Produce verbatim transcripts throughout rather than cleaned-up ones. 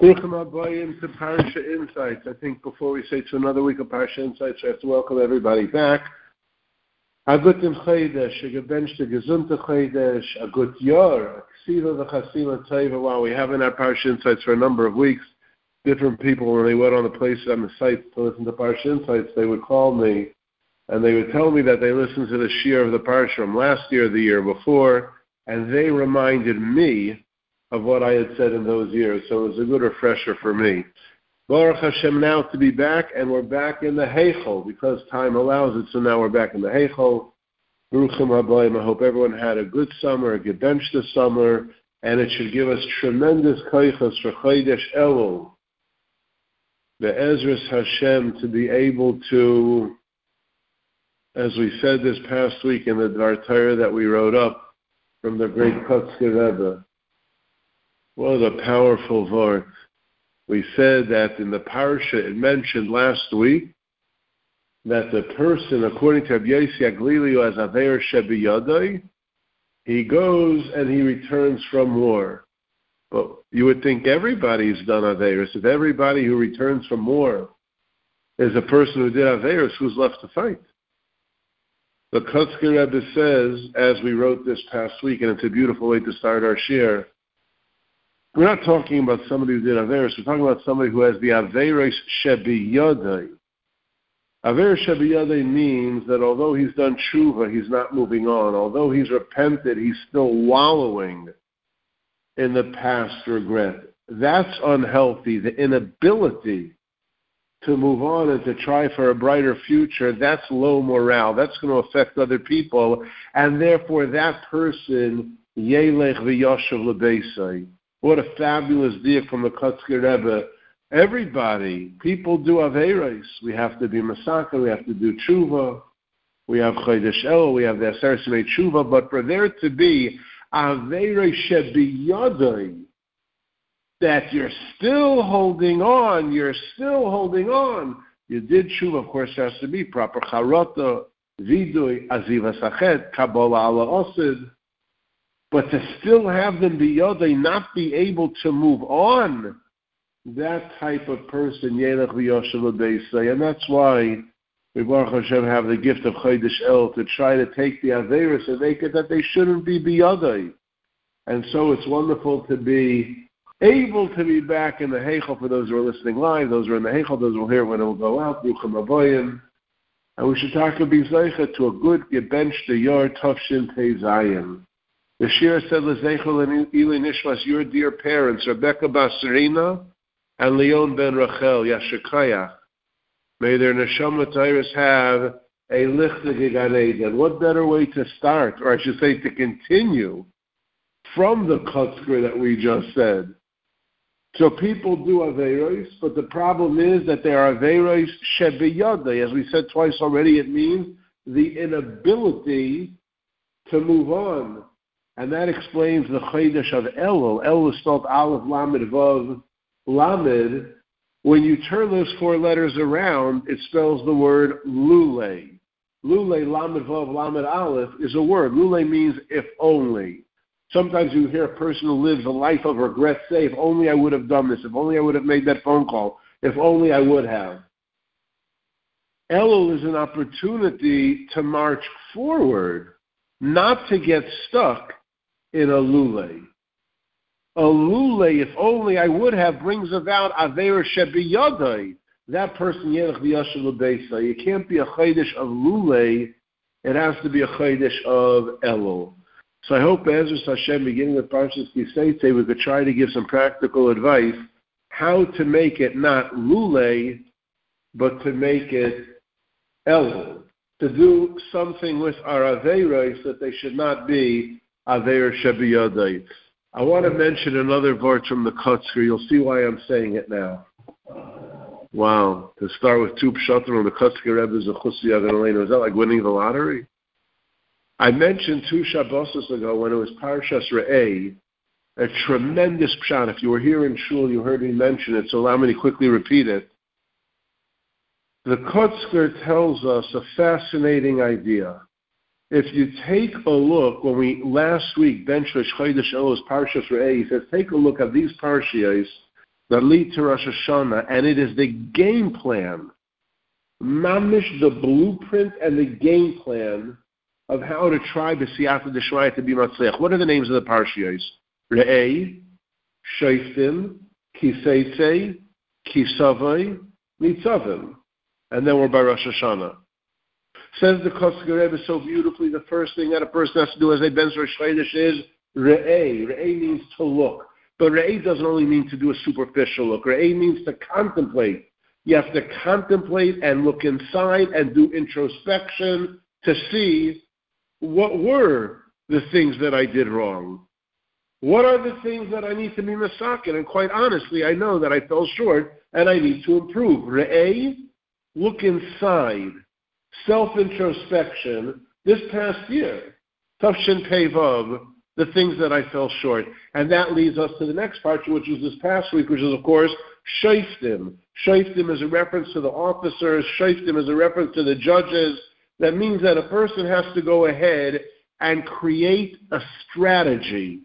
Welcome Abayim to Parsha Insights. I think before we say to another week of Parsha Insights, we have to welcome everybody back. A gut im Chodesh, a gebenchte gesunde Chodesh, a gut Yor, Ksiva v'chasima teva. Wow, we have in our Parsha Insights for a number of weeks. Different people, when they went on the places on the sites to listen to Parsha Insights, they would call me and they would tell me that they listened to the Shiur of the Parsha from last year or the year before, and they reminded me of what I had said in those years. So it was a good refresher for me. Baruch Hashem, now to be back, and we're back in the Heichel because time allows it. So now we're back in the Heichel. Baruchim Habayim. I hope everyone had a good summer, a gebenchte summer, and it should give us tremendous koichos for Chodesh Elul, the Ezras Hashem, to be able to, as we said this past week in the Dvar Torah that we wrote up from the great Kotzker Rebbe. What a powerful word. We said that in the parsha it mentioned last week that the person, according to Rabbi Yossi Aglili, as Aveir Shebiyadai, he goes and he returns from war. But you would think everybody's done Aveiros. If everybody who returns from war is a person who did Aveiros, who's left to fight? The Kotzker Rebbe says, as we wrote this past week, and it's a beautiful way to start our shir, we're not talking about somebody who did Averis. We're talking about somebody who has the Averis Shebiyadai. Averis Shebiyadai means that although he's done tshuva, he's not moving on. Although he's repented, he's still wallowing in the past regret. That's unhealthy. The inability to move on and to try for a brighter future, that's low morale. That's going to affect other people. And therefore, that person, Yelech v'yoshev lebeisai. What a fabulous diak from the Kotzker Rebbe. Everybody, people do Aveiros. We have to be Masaka, we have to do Tshuva, we have Chodesh Elul, we have the Aser Simei Tshuva, but for there to be Aveiros Shebiyadai, that you're still holding on, you're still holding on. You did Tshuva, of course, has to be proper Charata, Vidui, Aziva Sachet, Kabbalah Ala Osid. But to still have them be yodai, not be able to move on, that type of person, Yelech v'yoshev lebeisai, and that's why we Baruch Hashem have the gift of Chodesh El to try to take the Averis and make it that they shouldn't be biyodai. And so it's wonderful to be able to be back in the Heichel for those who are listening live, those who are in the Heichel, those who will hear when it will go out, Bruchim Abayim. And we should talk about Zeicha to a good gebenchte Yor Tafshin Pei Zayin. The Shir said, L'zeichel and Ili Nishmas, your dear parents, Rebecca Basarina and Leon ben Rachel, Yashikayach. May their neshama tyrus have a lichtige Gan Eden. What better way to start, or I should say to continue, from the Kotzker that we just said. So people do Aveiros, but the problem is that they are Aveiros Shebiyadai. As we said twice already, it means the inability to move on. And that explains the Chodesh of Elul. Elul is spelled Aleph, Lamed, Vav, Lamed. When you turn those four letters around, it spells the word Lule. Lule, Lamed, Vav, Lamed, Aleph is a word. Lule means if only. Sometimes you hear a person who lives a life of regret say, if only I would have done this, if only I would have made that phone call, if only I would have. Elul is an opportunity to march forward, not to get stuck in a lule. A lule, if only I would have, brings about Aveir Shebiyadai. That person, Yelech v'yoshev lebeisai. You can't be a Chodesh of lule. It has to be a Chodesh of Elul. So I hope, Ezras Hashem, beginning with Parshas Kisei, we could try to give some practical advice how to make it not lule, but to make it Elul. To do something with our Aveiros that they should not be Aveir Shebiyadai. I want to mention another verse from the Kotzker. You'll see why I'm saying it now. Wow. To start with two pshatim from the Kotzker Rebbe's Chusi Agan. Is that like winning the lottery? I mentioned two Shabbos ago when it was Parshas Re'eh, a tremendous pshat. If you were here in Shul, you heard me mention it, so allow me to quickly repeat it. The Kotzker tells us a fascinating idea. If you take a look, when we last week, Ben Shlosh Chodesh Elul Parshas Re'eh, he says, take a look at these parshiyos that lead to Rosh Hashanah, and it is the game plan, mamish, the blueprint and the game plan of how to try b'siyata d'shmaya to be matzliach. What are the names of the parshiyos? Re'ei, Shoftim, Kiseitei, Kisavai, Nitzavim. And then we're by Rosh Hashanah. Says the Kotzker Rebbe so beautifully, the first thing that a person has to do as a Ben Rosh Chodesh is Re'ei. Re'ei means to look. But Re'ei doesn't only mean to do a superficial look. Re'ei means to contemplate. You have to contemplate and look inside and do introspection to see what were the things that I did wrong. What are the things that I need to be masakin? And quite honestly, I know that I fell short and I need to improve. Re'ei, look inside. Self-introspection. This past year, Tafshin Pei Vav, the things that I fell short. And that leads us to the next part, which was this past week, which is, of course, Shoftim. Shoftim is a reference to the officers. Shoftim is a reference to the judges. That means that a person has to go ahead and create a strategy,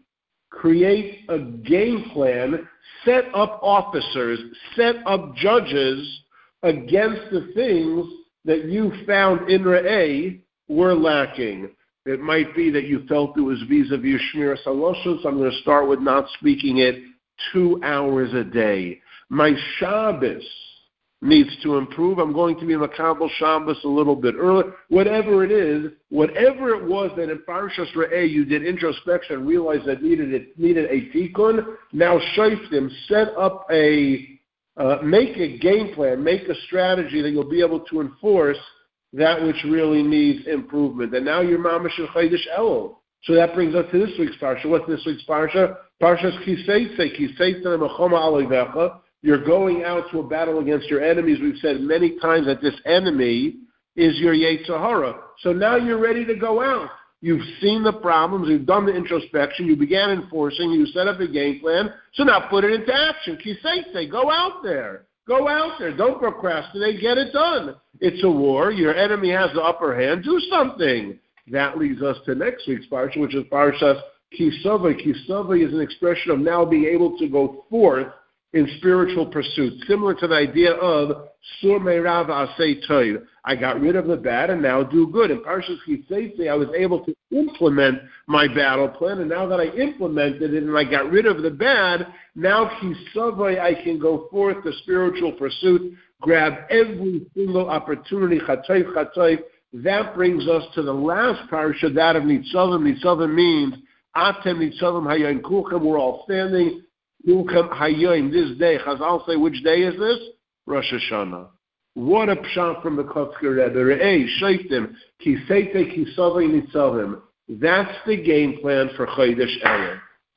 create a game plan, set up officers, set up judges against the things that you found in Re'ei were lacking. It might be that you felt it was vis-a-vis Shmira Saloshos. I'm going to start with not speaking it two hours a day. My Shabbos needs to improve. I'm going to be Makabel Shabbos a little bit early. Whatever it is, whatever it was that in Parshas Re'ei you did introspection and realized that needed it needed a tikkun, now Shoftim, set up a, uh, make a game plan, make a strategy that you'll be able to enforce that which really needs improvement. And now you're Mamash and Chodesh Elul. So that brings us to this week's Parsha. What's this week's Parsha? Parshas Kiseitze, Kiseitze Mechoma Alevecha. You're going out to a battle against your enemies. We've said many times that this enemy is your Yetzer Hara. So now you're ready to go out. You've seen the problems. You've done the introspection. You began enforcing. You set up a game plan. So now put it into action. Kiseitze, go out there. Go out there. Don't procrastinate. Get it done. It's a war. Your enemy has the upper hand. Do something. That leads us to next week's Parsha, which is Parshas Kisavai. Kisavai is an expression of now being able to go forth in spiritual pursuit, similar to the idea of Sur Meirav Asei Toiv. I got rid of the bad and now do good. In Parshas Kiseitze, I was able to implement my battle plan, and now that I implemented it and I got rid of the bad, now Kisavai, I can go forth to spiritual pursuit, grab every single opportunity, Chatayv, Chatayv. That brings us to the last parsha, that of Nitzavim. Nitzavim means Atem Nitzavim Hayom Kulchem. We're all standing. Kulchem Hayom. This day, Chazal say, which day is this? Rosh Hashanah. What a pshat from the Kotzker Rebbe. Re'ei Shoftim Kiseitei Kisavai Nitzavim. That's the game plan for Chodesh Elul.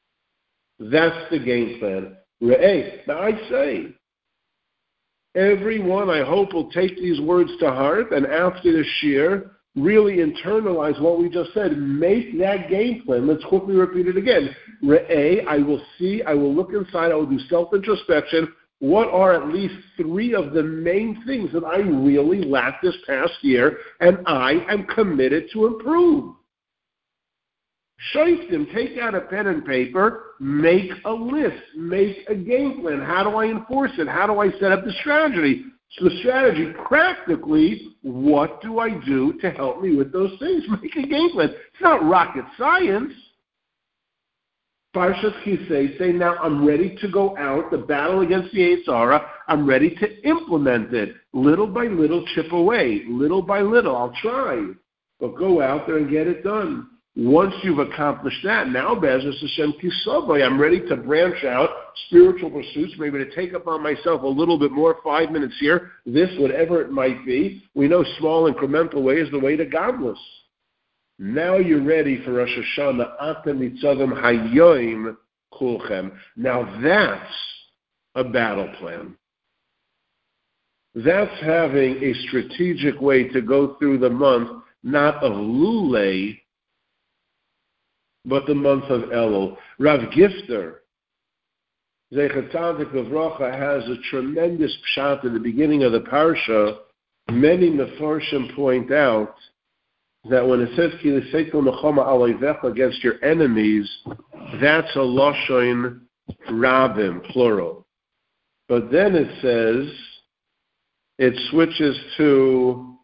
That's the game plan. Re'ei. Now I say, everyone, I hope, will take these words to heart, and after the shir, really internalize what we just said. Make that game plan. Let's quickly repeat it again. Re'ei, I will see, I will look inside, I will do self-introspection. What are at least three of the main things that I really lacked this past year, and I am committed to improve? Shoftim, take out a pen and paper, make a list, make a game plan. How do I enforce it? How do I set up the strategy? So the strategy, practically, what do I do to help me with those things? Make a game plan. It's not rocket science. Parshas Kisei say, now I'm ready to go out, the battle against the Yetzer Hara, I'm ready to implement it. Little by little, chip away. Little by little, I'll try. But go out there and get it done. Once you've accomplished that, now Be'ezus Hashem Kisavai, I'm ready to branch out, spiritual pursuits, maybe to take upon myself a little bit more, five minutes here, this, whatever it might be. We know small incremental way is the way to godless. Now you're ready for Rosh Hashanah. Atem Nitzavim Hayom Kulchem. Now that's a battle plan. That's having a strategic way to go through the month, not of Lulei, but the month of Elul. Rav Gifter, Zecher Tzadik Livrocha, has a tremendous pshat in the beginning of the parsha. Many Mefarshim point out that when it says Ki L'Seitel Mechoma Aleivecha, against your enemies, that's a Lashon Rabim, plural. But then it says, it switches to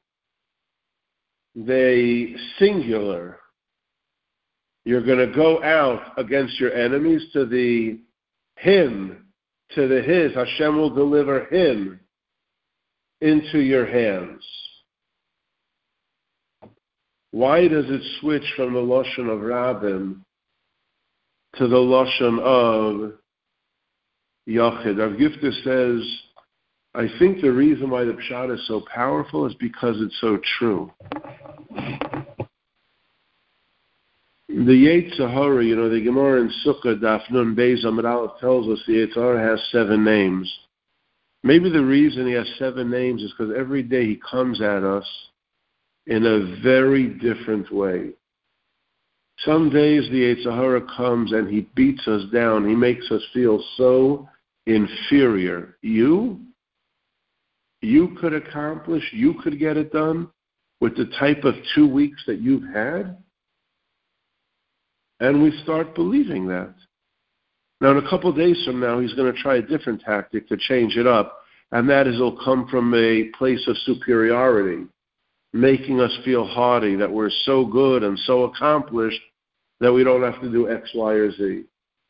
the singular. You're going to go out against your enemies to the him, to the his. Hashem will deliver him into your hands. Why does it switch from the Lashon of Rabbim to the Lashon of Yachid? Rav Gifter says, I think the reason why the Pshat is so powerful is because it's so true. The Yetzer Hara, you know, the Gemara in Sukkah, Daf Nun Beis Amud Aleph tells us the Yetzer Hara has seven names. Maybe the reason he has seven names is because every day he comes at us in a very different way. Some days the Yetzer Hara comes and he beats us down. He makes us feel so inferior. You? You could accomplish, you could get it done with the type of two weeks that you've had? And we start believing that. Now, in a couple of days from now, he's going to try a different tactic to change it up, and that is it'll come from a place of superiority, making us feel haughty, that we're so good and so accomplished that we don't have to do X, Y, or Z.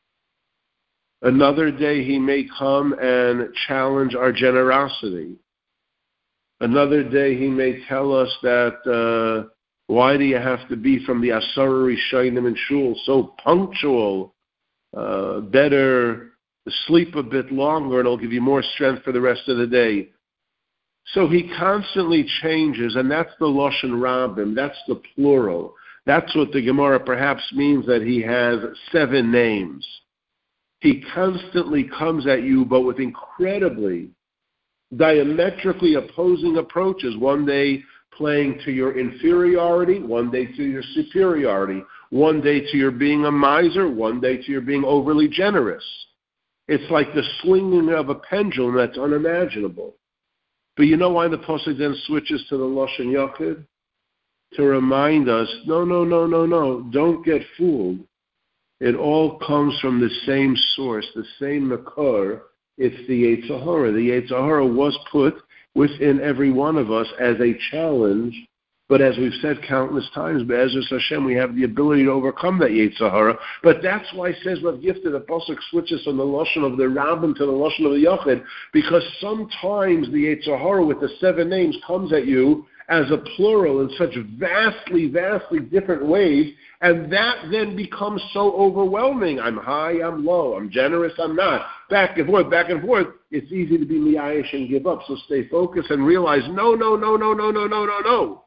Another day, he may come and challenge our generosity. Another day, he may tell us that, uh, why do you have to be from the Asara Rishonim and Shul so punctual? Uh, better sleep a bit longer, and it'll give you more strength for the rest of the day. So he constantly changes, and that's the Lashon Rabbim. That's the plural. That's what the Gemara perhaps means that he has seven names. He constantly comes at you, but with incredibly diametrically opposing approaches. One day playing to your inferiority, one day to your superiority, one day to your being a miser, one day to your being overly generous. It's like the swinging of a pendulum that's unimaginable. But you know why the Pasuk then switches to the Lashon Yachid? To remind us, no, no, no, no, no, don't get fooled. It all comes from the same source, the same makor. It's the Yetzer Hara. The Yetzer Hara was put within every one of us as a challenge, but as we've said countless times, Be'ezus Hashem, we have the ability to overcome that Yetzer Hara. But that's why it says Rav Gifter, the Pasuk switches from the Lashon of the Rabbim to the Lashon of the Yachid, because sometimes the Yetzer Hara with the seven names comes at you as a plural in such vastly, vastly different ways, and that then becomes so overwhelming. I'm high, I'm low, I'm generous, I'm not. Back and forth, back and forth. It's easy to be miyayish and give up, so stay focused and realize, no, no, no, no, no, no, no, no, no.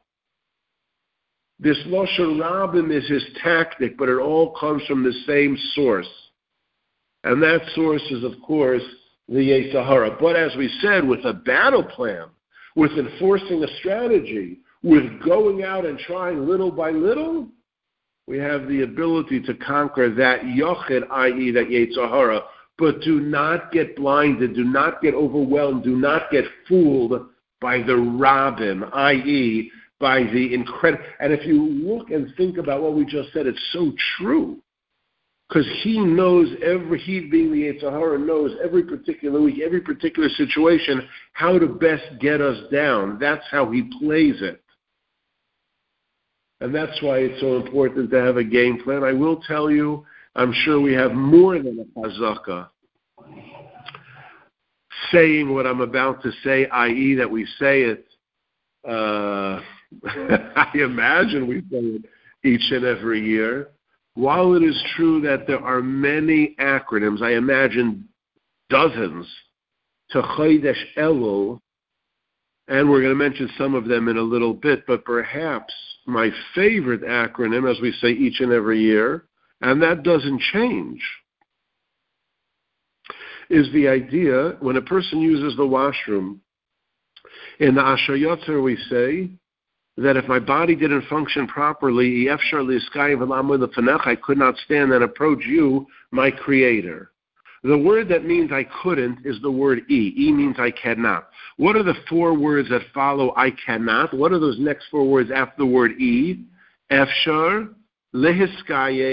This Lashon Rabbim is his tactic, but it all comes from the same source. And that source is, of course, the Yetzer Hara. But as we said, with a battle plan, with enforcing a strategy, with going out and trying little by little, we have the ability to conquer that Yochid, that is that Yetzer Hara. But do not get blinded, do not get overwhelmed, do not get fooled by the Rabbim, that is by the incredible. And if you look and think about what we just said, it's so true. Because he knows every, he being the Yetzer Hara knows every particular week, every particular situation, how to best get us down. That's how he plays it. And that's why it's so important to have a game plan. I will tell you, I'm sure we have more than a chazaka saying what I'm about to say, that is that we say it, uh, I imagine we say it each and every year. While it is true that there are many acronyms, I imagine dozens, to Chodesh Elul, and we're going to mention some of them in a little bit, but perhaps my favorite acronym, as we say each and every year, and that doesn't change, is the idea when a person uses the washroom. In the Asher Yotzer we say that if my body didn't function properly, I could not stand and approach you, my Creator. The word that means I couldn't is the word E. E means I cannot. What are the four words that follow I cannot? What are those next four words after the word E? Efshar, lehiskayim,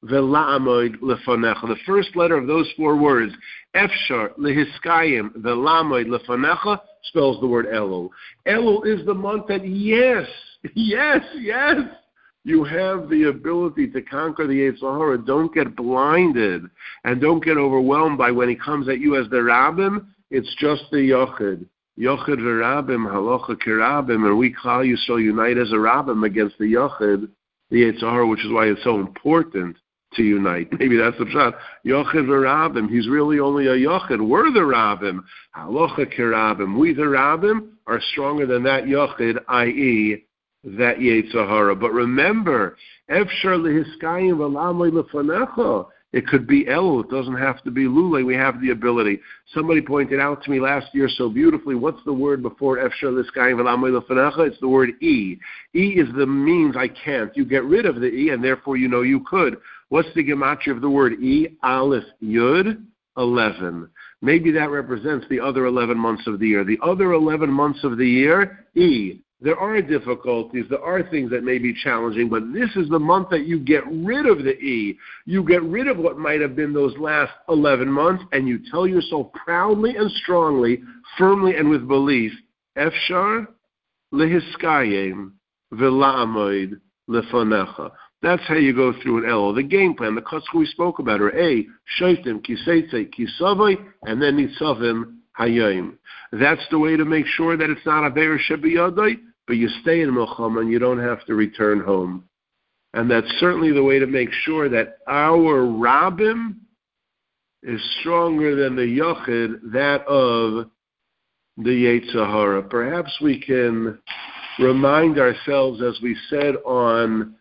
Vela'amoid lefanecha. The first letter of those four words, Efshar lehiskayim vela'amoid lefanecha, spells the word Elul. Elul is the month that, yes, yes, yes, you have the ability to conquer the Yetzer Hara. Don't get blinded and don't get overwhelmed by when he comes at you as the Rabbim. It's just the Yochid. Yochid v'Rabbim, halacha kirabim, and we Klal Yisrael unite as a Rabbim against the Yochid, the Yetzer Hara, which is why it's so important to unite. Maybe that's the pshat. Yochid v'Rabbim, he's really only a Yochid. We're the Rabbim. Halacha kirabim. We the Rabbim are stronger than that Yochid, that is, that Yetzer Hara. But remember, Efshar lehiskayim v'lamoy lefanecha. It could be Elul. It doesn't have to be Lule. We have the ability. Somebody pointed out to me last year so beautifully, what's the word before Efshar lehiskayim v'lamoy lefanecha? It's the word E. E is the means I can't. You get rid of the E, and therefore you know you could. What's the gematria of the word E? Aleph Yud, eleven. Maybe that represents the other eleven months of the year. The other eleven months of the year, E. There are difficulties, there are things that may be challenging, but this is the month that you get rid of the E. You get rid of what might have been those last eleven months, and you tell yourself proudly and strongly, firmly and with belief, Efshar lehiskayim v'la'amoid lefanecha. That's how you go through an Elul. The game plan, the cuts we spoke about are A, Shaitim, Kiseitze, Kisavai, and then Nitzavim, Hayayim. That's the way to make sure that it's not a Be'er Shebiyadai, but you stay in Milchama and you don't have to return home. And that's certainly the way to make sure that our Rabbim is stronger than the Yochid, that of the Yetzer Hara. Perhaps we can remind ourselves, as we said on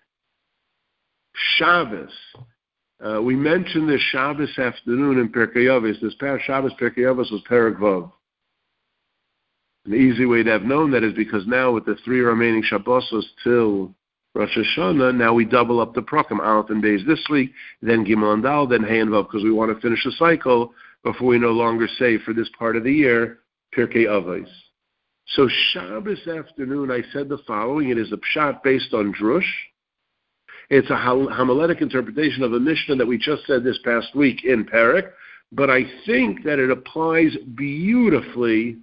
Shabbos, uh, we mentioned this Shabbos afternoon in Pirkei Avos. This past Shabbos, Pirkei Avos was Perek Vav. An easy way to have known that is because now with the three remaining Shabbosos till Rosh Hashanah, now we double up the Prakim, Aleph and Beis this week, then Gimel and Dal, then Hey and Vav, because we want to finish the cycle before we no longer say for this part of the year, Pirkei Avos. So Shabbos afternoon, I said the following. It is a pshat based on Drush. It's a homiletic interpretation of a Mishnah that we just said this past week in Perek, but I think that it applies beautifully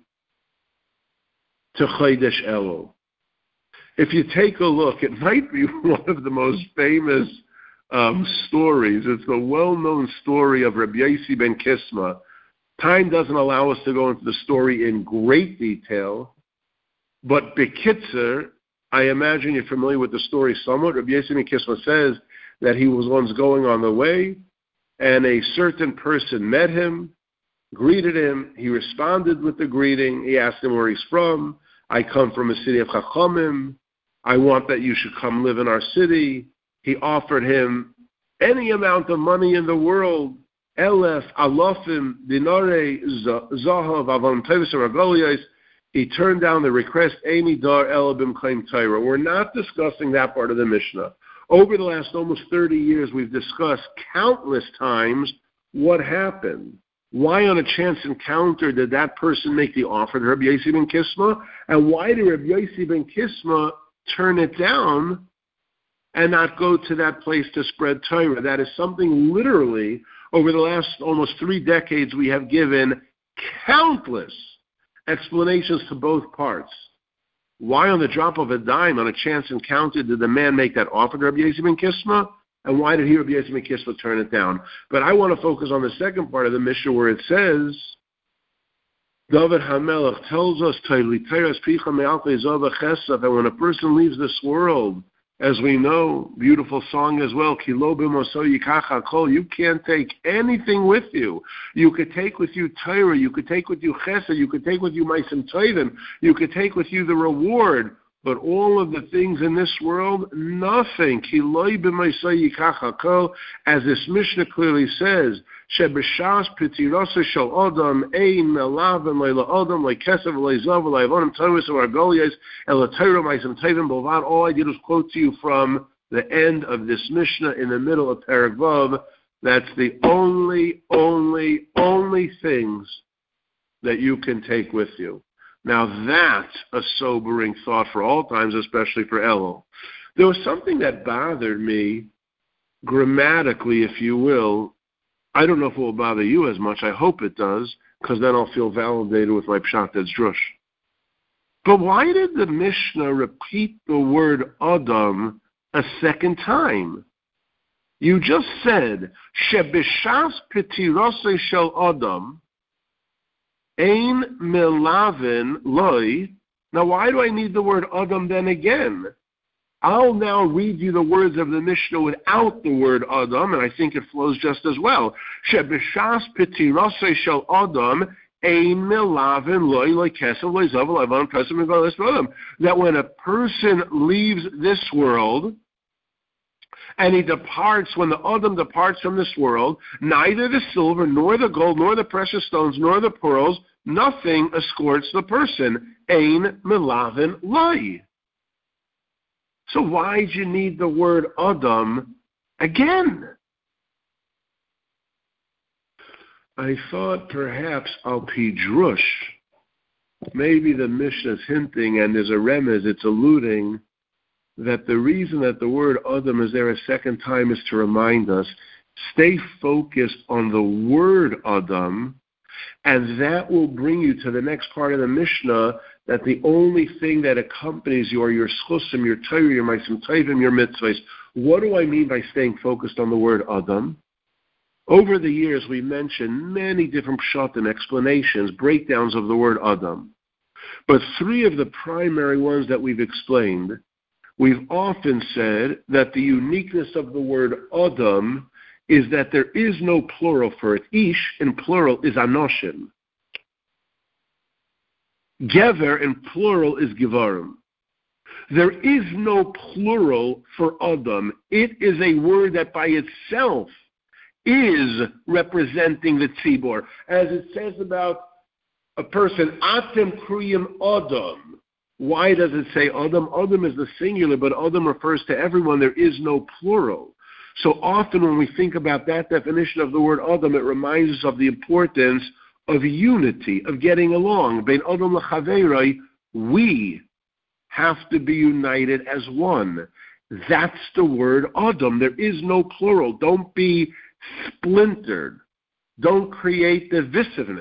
to Chodesh Elul. If you take a look, it might be one of the most famous um, stories. It's the well-known story of Rabbi Yossi ben Kisma. Time doesn't allow us to go into the story in great detail, but Bekitzer, I imagine you're familiar with the story somewhat. Rabbi Yossi ben Kisma says that he was once going on the way, and a certain person met him, greeted him. He responded with the greeting. He asked him where he's from. I come from a city of Chachamim. I want that you should come live in our city. He offered him any amount of money in the world. Elef, alofim, dinare, zahav, avon tevis, regolios. He turned down the request, Amy dar elabim claim Torah. We're not discussing that part of the Mishnah. Over the last almost thirty years, we've discussed countless times what happened. Why on a chance encounter did that person make the offer to Rabbi Yossi ben Kisma? And why did Rabbi Yossi ben Kisma turn it down and not go to that place to spread Torah? That is something literally, over the last almost three decades, we have given countless explanations to both parts. Why on the drop of a dime, on a chance encounter, did the man make that offer to Rabbi Yossi ben Kisma? And why did he, Rabbi Yossi ben Kisma, turn it down? But I want to focus on the second part of the Mishnah where it says, David HaMelech tells us that when a person leaves this world, as we know, beautiful song as well, you can't take anything with you. You could take with you Torah, you could take with you Chesed, you could take with you Ma'asim Tovim, you could take with you the reward, but all of the things in this world, nothing. As this Mishnah clearly says, Shebeshas Pitirasa Shal Adam Ein Melaven Leila Adam Leikesav Leizav Leivonim Torahs Argolias Ela Torah Ma'asim Tovim Bovad. All I did was quote to you from the end of this Mishnah in the middle of Perek Vav. That's the only, only, only things that you can take with you. Now that's a sobering thought for all times, especially for Elul. There was something that bothered me grammatically, if you will, I don't know if it will bother you as much. I hope it does, because then I'll feel validated with my pshat that's drush. But why did the Mishnah repeat the word Adam a second time? You just said, Shebishas Pitirose Shel Adam, Ein Melavin Loi. Now, why do I need the word Adam then again? I'll now read you the words of the Mishnah without the word Adam, and I think it flows just as well. Shebishas Pitirose Shel Adam, Ein Melavin Loi Loi Kesav Loi Zav Loi Van Pesach Mevalis Adam. That when a person leaves this world, and he departs, when the Adam departs from this world, neither the silver, nor the gold, nor the precious stones, nor the pearls, nothing escorts the person. Ein melavin loi. So why do you need the word Adam again? I thought perhaps al pidrush, maybe the Mishnah is hinting, and there's a remez, it's alluding, that the reason that the word Adam is there a second time is to remind us, stay focused on the word Adam, and that will bring you to the next part of the Mishnah, that the only thing that accompanies you are your schusim, your Torah, your ma'asim tovim, your mitzvahs. What do I mean by staying focused on the word Adam? Over the years, we mentioned many different pshatim, explanations, breakdowns of the word Adam. But three of the primary ones that we've explained, we've often said that the uniqueness of the word Adam is that there is no plural for it. Ish in plural is anoshin. Gever in plural is givarim. There is no plural for Adam. It is a word that by itself is representing the tzibor. As it says about a person, Atem kriyim Adam. Why does it say Adam? Adam is the singular, but Adam refers to everyone. There is no plural. So often when we think about that definition of the word Adam, it reminds us of the importance of unity, of getting along. Bein Adam l'chaveroi, we have to be united as one. That's the word Adam. There is no plural. Don't be splintered. Don't create divisiveness.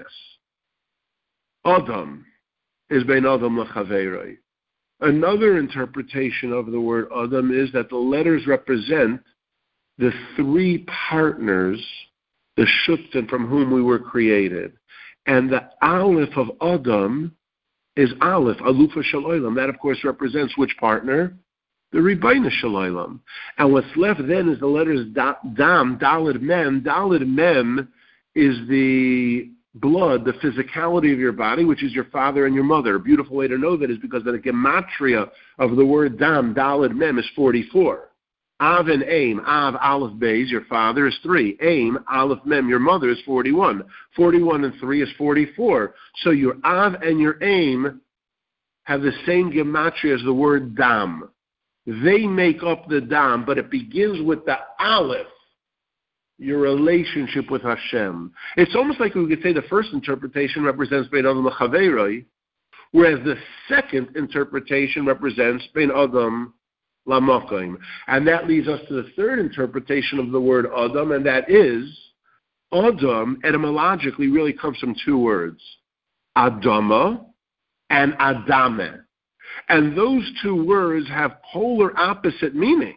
Adam is bein Adam l'chaveroi. Another interpretation of the word Adam is that the letters represent the three partners, the shutten from whom we were created. And the Aleph of Adam is Aleph, Alufa Shel Olam. That, of course, represents which partner? The Ribono Shel Olam. And what's left then is the letters Dam, Daled Mem. Daled Mem is the blood, the physicality of your body, which is your father and your mother. A beautiful way to know that is because the gematria of the word Dam, Daled Mem, is forty-four. Av and Aim, Av, Aleph, Beis, your father is three. Aim, Aleph, Mem, your mother is forty-one. forty-one and three is forty-four. So your Av and your Aim have the same gematria as the word Dam. They make up the Dam, but it begins with the Aleph, your relationship with Hashem. It's almost like we could say the first interpretation represents Bein Adam l'chaveroi, whereas the second interpretation represents Bein Adam l'makom. And that leads us to the third interpretation of the word Adam, and that is, Adam, etymologically, really comes from two words, Adama and Adame. And those two words have polar opposite meaning.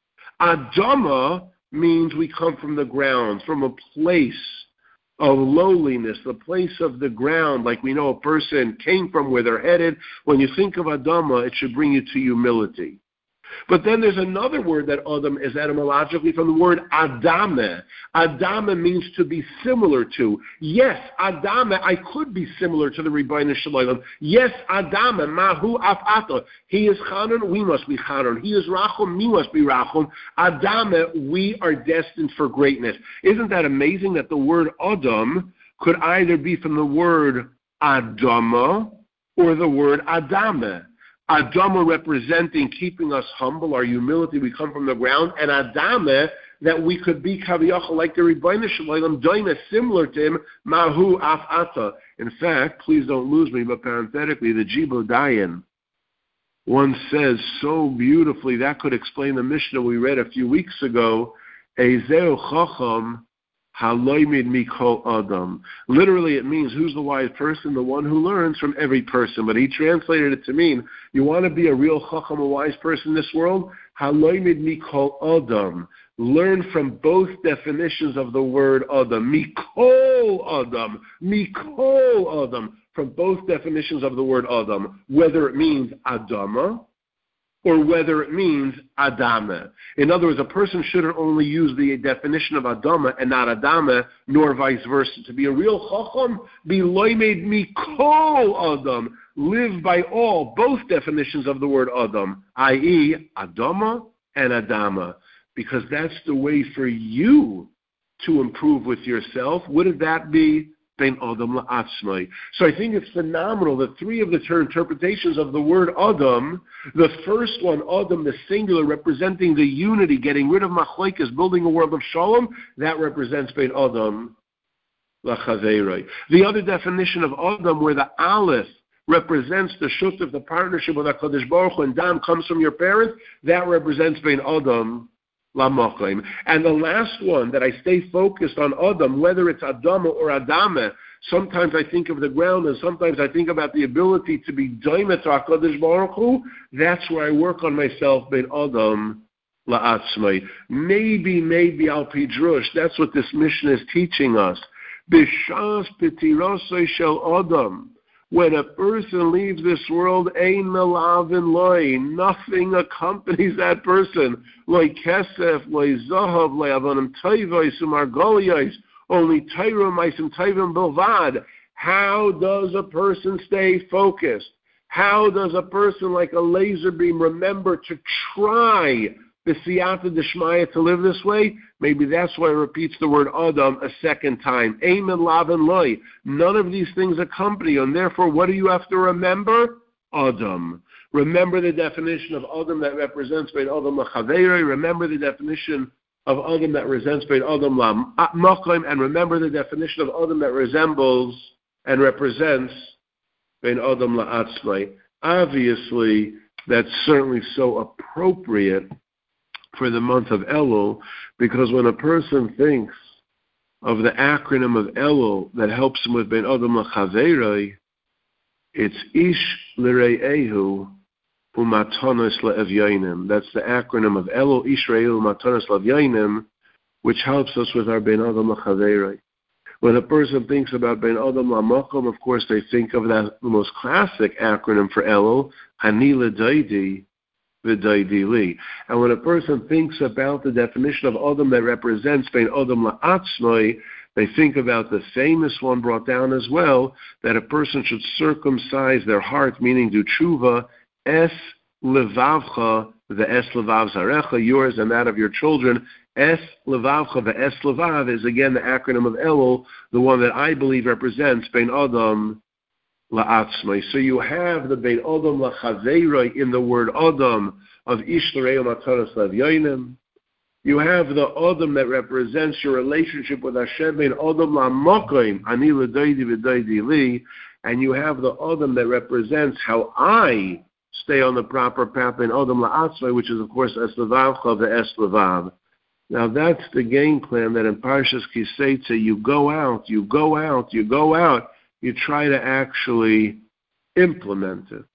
Adama means we come from the ground, from a place of lowliness, the place of the ground, like we know a person came from where they're headed. When you think of Adama, it should bring you to humility. But then there's another word that Adam is etymologically from the word Adame. Adame means to be similar to. Yes, Adame, I could be similar to the Ribono Shel Olam. Yes, Adame, Mahu Afata. He is Chanun, we must be Chanun. He is Rachum, we must be Rachum. Adame, we are destined for greatness. Isn't that amazing that the word Adam could either be from the word Adama or the word Adame? Adama representing keeping us humble, our humility, we come from the ground, and Adame, that we could be kaviyachol, like the Ribono Shel Olam, doina, similar to him, mahu afata. In fact, please don't lose me, but parenthetically, the Jibo Dayan, one says so beautifully, that could explain the Mishnah we read a few weeks ago, Ezeu chacham haloimid mikol adam. Literally, it means who's the wise person? The one who learns from every person. But he translated it to mean, you want to be a real chacham, a wise person in this world? Haloimid mikol adam. Learn from both definitions of the word adam. Mikol adam. Mikol adam. From both definitions of the word adam. Whether it means adama, or whether it means Adama. In other words, a person shouldn't only use the definition of Adama and not Adama, nor vice versa. To be a real Chacham, be loimed mikol Adam. Live by all, both definitions of the word Adam, that is, Adama and Adama. Because that's the way for you to improve with yourself. Wouldn't that be Ben Adam la'atzmai? So I think it's phenomenal that three of the ter- interpretations of the word Adam, the first one, Adam, the singular, representing the unity, getting rid of machlokes, building a world of shalom, that represents Ben Adam la'chaveiroi. The other definition of Adam, where the Aleph represents the shutuf, the partnership with HaKadosh Baruch Hu, and Dam comes from your parents, that represents Ben Adam Lamochim. And the last one that I stay focused on Adam, whether it's Adama or Adama, sometimes I think of the ground and sometimes I think about the ability to be Doimet to HaKadosh Baruch Hu. That's where I work on myself, Ben Adam La'atzmai. Maybe, maybe Al Pidrush, that's what this mission is teaching us. B'shas P'tirosoi Shel Adam. When a person leaves this world, ein melavin loy, nothing accompanies that person. Loy kesef, loy zahav, loy avonim toivos, umargolios, only teirum, meisim toivim bilvad. How does a person stay focused? How does a person like a laser beam remember to try the siyata d'shmaya to live this way? Maybe that's why it repeats the word Adam a second time. Ein melavin loy. None of these things accompany you, and therefore, what do you have to remember? Adam. Remember the definition of Adam that represents Bein Adam L'Chaveiroi. Remember the definition of Adam that represents Bein Adam L'Makom, and remember the definition of Adam that resembles and represents Bein Adam L'Atzmai. Obviously, that's certainly so appropriate for the month of Elul, because when a person thinks of the acronym of Elul that helps him with Ben Adam L'Chaveiroi, it's Ish L'Re'ehu U'Matanos Le'Evyonim. That's the acronym of Elul, Ish L'Re'ehu U'Matanos Le'Evyonim, which helps us with our Ben Adam L'Chaveiroi. When a person thinks about Ben Adam L'Makom, of course they think of that the most classic acronym for Elul, Ani L'Daidi, V'Daidi. And when a person thinks about the definition of Adam that represents Bein Adam La'atzmai, they think about the famous one brought down as well, that a person should circumcise their heart, meaning do tshuva, es levavcha, the es levav zarecha, yours and that of your children. Es levavcha, the es levav is again the acronym of Elul, the one that I believe represents Bein Adam La'atzmai. So you have the Bein Adam L'Chaveiroi in the word Adam of Ish L'Re'ehu Matanos Le'Evyonim. You have the Adam that represents your relationship with Hashem, Bein Adam L'Makom, Ani L'Daidi V'Daidi Li, and you have the Adam that represents how I stay on the proper path, Bein Adam La'atzmai, which is of course Es Levavcha, the Es Levav. Now that's the game plan that in Parshas Kiseitze you go out, you go out, you go out, you try to actually implement it.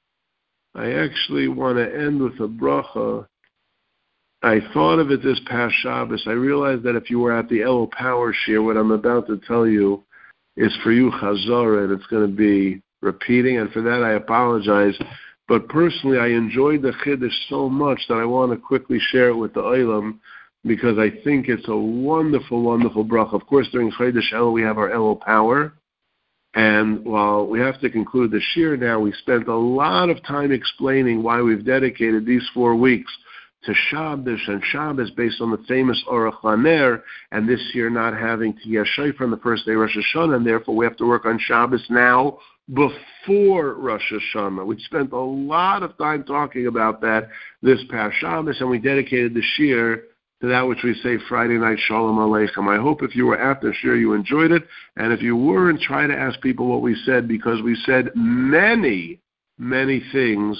I actually want to end with a bracha. I thought of it this past Shabbos. I realized that if you were at the Elul Power Shir, what I'm about to tell you is for you Chazorah, and it's going to be repeating, and for that I apologize. But personally, I enjoyed the Chiddush so much that I want to quickly share it with the Olam, because I think it's a wonderful, wonderful bracha. Of course, during Chodesh Elul, we have our Elul Power. And while we have to conclude the shir now, we spent a lot of time explaining why we've dedicated these four weeks to Shabbos and Shabbos based on the famous Aruch LaNer, and this year not having to Yashai from the first day Rosh Hashanah, and therefore we have to work on Shabbos now before Rosh Hashanah. We spent a lot of time talking about that this past Shabbos, and we dedicated the shir to that which we say Friday night, Shalom Aleichem. I hope if you were at the shir, you enjoyed it. And if you weren't, try to ask people what we said, because we said many, many things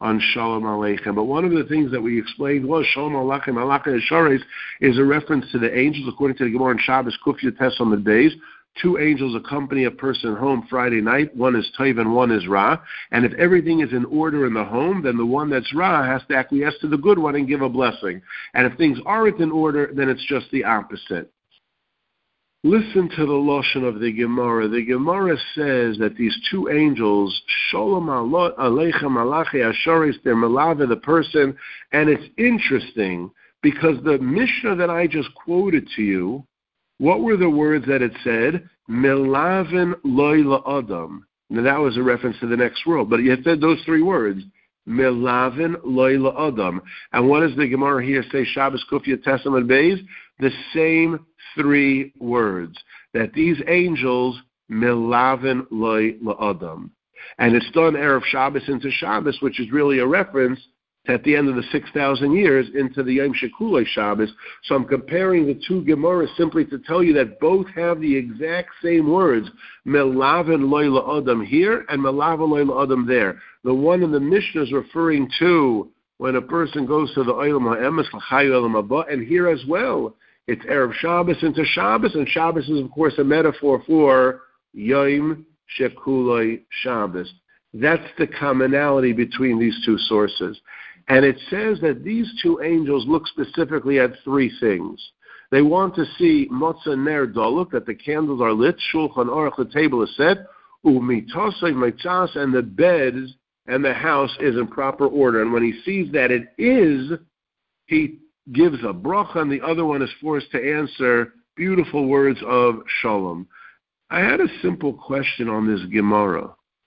on Shalom Aleichem. But one of the things that we explained was Shalom Aleichem, Aleichem Eshares, is a reference to the angels, according to the Gemara in Shabbos, Kuf Yates on the days. Two angels accompany a person home Friday night. One is Tov and one is Ra. And if everything is in order in the home, then the one that's Ra has to acquiesce to the good one and give a blessing. And if things aren't in order, then it's just the opposite. Listen to the Lashon of the Gemara. The Gemara says that these two angels, Shalom Aleichem Malachi Asharis, they're Malava, the person. And it's interesting because the Mishnah that I just quoted to you, what were the words that it said? Milavin loy la'adam. Now that was a reference to the next world, but it said those three words. Milavin loy la'adam. And what does the Gemara here say? Shabbos Kufya Tesam and Beis? The same three words. That these angels, Milavin loy la'adam. And it's done Erev Shabbos into Shabbos, which is really a reference at the end of the six thousand years into the Yom Shekulei Shabbos. So I'm comparing the two Gemaras simply to tell you that both have the exact same words, Melavin loy la'adam here and Melavin loy la'adam there. The one in the Mishnah is referring to when a person goes to the Olam HaEmes, L'chayu Olam Haba, and here as well, it's Erev Shabbos into Shabbos, and Shabbos is of course a metaphor for Yom Shekulei Shabbos. That's the commonality between these two sources. And it says that these two angels look specifically at three things. They want to see Motzah Ner Doluk, that the candles are lit, Shulchan Aruch, the table is set, Umitosay Meitzas, and the beds and the house is in proper order. And when he sees that it is, he gives a bracha, and the other one is forced to answer beautiful words of Shalom. I had a simple question on this Gemara.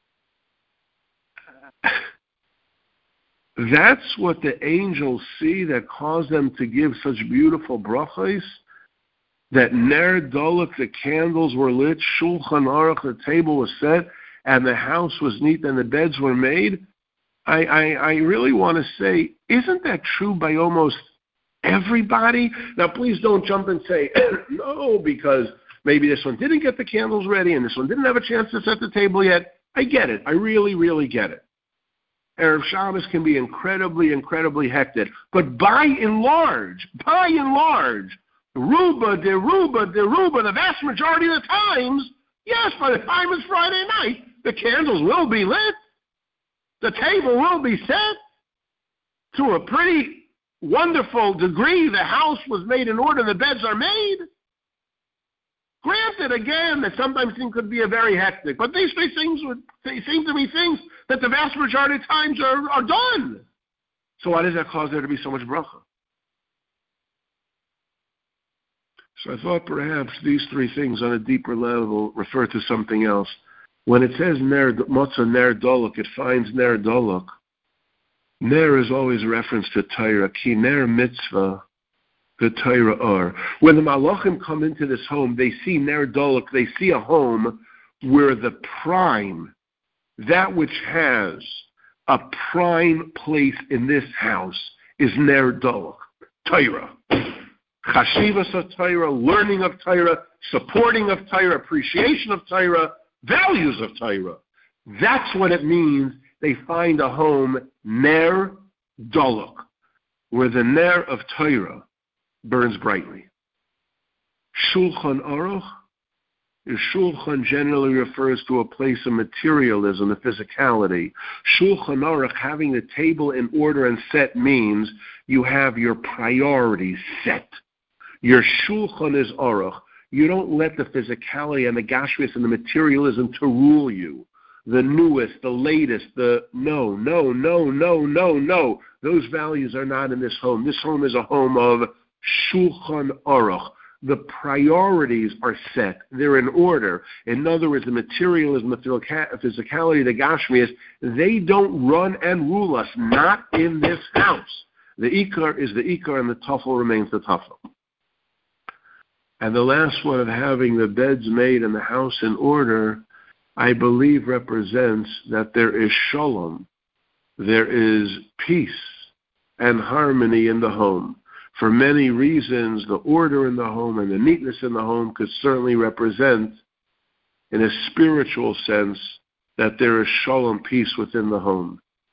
That's what the angels see that caused them to give such beautiful brachos? That Ner Doluk, the candles were lit, Shulchan Aruch, the table was set, and the house was neat and the beds were made? I, I, I really want to say, isn't that true by almost everybody? Now, please don't jump and say, no, because maybe this one didn't get the candles ready and this one didn't have a chance to set the table yet. I get it. I really, really get it. Erev Shabbos can be incredibly, incredibly hectic. But by and large, by and large, Ruba, de Ruba, de Ruba, the vast majority of the times, yes, by the time it's Friday night, the candles will be lit. The table will be set. To a pretty wonderful degree, the house was made in order, the beds are made. Granted, again, that sometimes things could be a very hectic, but these three things would they seem to be things that the vast majority of times are, are done. So why does that cause there to be so much bracha? So I thought perhaps these three things on a deeper level refer to something else. When it says Ner Motzah Ner Doluk, it finds Ner Doluk. Ner is always a reference to Torah. Ki Ner Mitzvah, the Torah are. When the Malachim come into this home, they see Ner Doluk, they see a home where the prime, that which has a prime place in this house, is Ner Doluk, Torah. Chashivas of Torah, learning of Torah, supporting of Torah, appreciation of Torah, values of Torah. That's what it means. They find a home, Ner Doluk, where the Ner of Torah burns brightly. Shulchan Aruch, Shulchan generally refers to a place of materialism, the physicality. Shulchan Aruch, having the table in order and set, means you have your priorities set. Your Shulchan is Aruch. You don't let the physicality and the gashmis and the materialism to rule you. The newest, the latest, the no, no, no, no, no, no. Those values are not in this home. This home is a home of Shulchan Aruch. The priorities are set. They're in order. In other words, the materialism, the physicality, the gashmias, they don't run and rule us, not in this house. The ikar is the ikar and the tafel remains the tafel. And the last one of having the beds made and the house in order, I believe represents that there is shalom. There is peace and harmony in the home. For many reasons, the order in the home and the neatness in the home could certainly represent, in a spiritual sense, that there is shalom, peace within the home.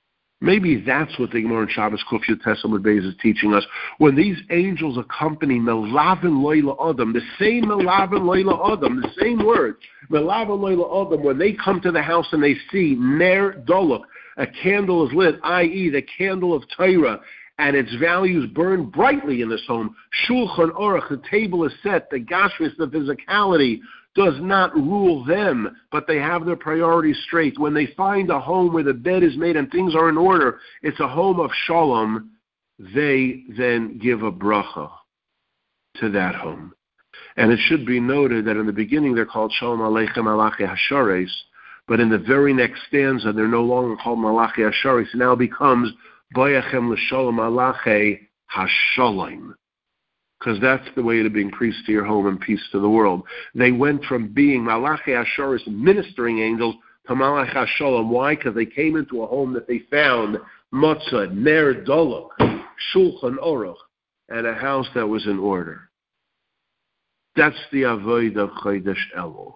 Maybe that's what the Gemara in Shabbos Kuf Yud Tes Amud Beis is teaching us. When these angels accompany Melavin Loila Adam, the same Melavin Loila Adam, the same words, Melavin Loila Adam, when they come to the house and they see Ner Dolok, a candle is lit, that is the candle of Torah, and its values burn brightly in this home. Shulchan Aruch, the table is set, the gashmis, the physicality, does not rule them, but they have their priorities straight. When they find a home where the bed is made and things are in order, it's a home of shalom, they then give a bracha to that home. And it should be noted that in the beginning they're called Shalom Aleichem Malachi Hashares, but in the very next stanza they're no longer called Malachi Hashares. It now becomes Bayachem L'Shalom Malachi Hashalom, because that's the way to bring peace to your home and peace to the world. They went from being Malachi Asharis, ministering angels, to Malachi Hashalom. Why? Because they came into a home that they found Matzah, Ner Dolok, Shulchan Aruch, and a house that was in order. That's the Avodah of Chodesh Elul.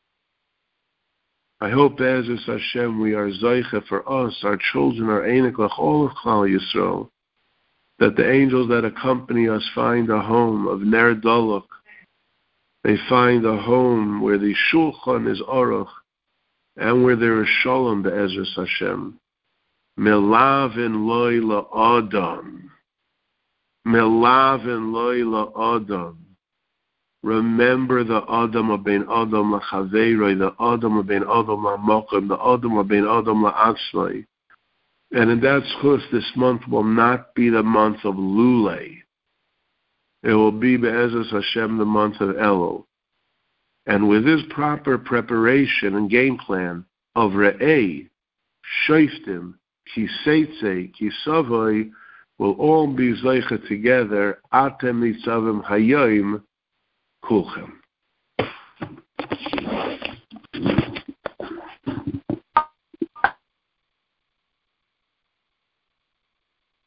I hope, Be'ezus Hashem, we are Zoicha for us, our children, our Einik, all of Klal Yisrael, that the angels that accompany us find a home of Ner Dolok. They find a home where the Shulchan is Aruch and where there is Shalom, Be'ezus Hashem. Melavin Loila Adam. Melavin Loila Adam. Remember the Adam Abein Adam LaChaveiroi, the Adam Abein Adam LaMokim, the Adam Abein Adam LaAtzmai. And in that schus, this month will not be the month of Lulei. It will be Be'ezus Hashem, the month of Elul. And with this proper preparation and game plan of Re'ei, Shoiftim, Kiseitze, Kisavoi, will all be Zeicha together, Atem Nitzavim Hayoim, Kulchem.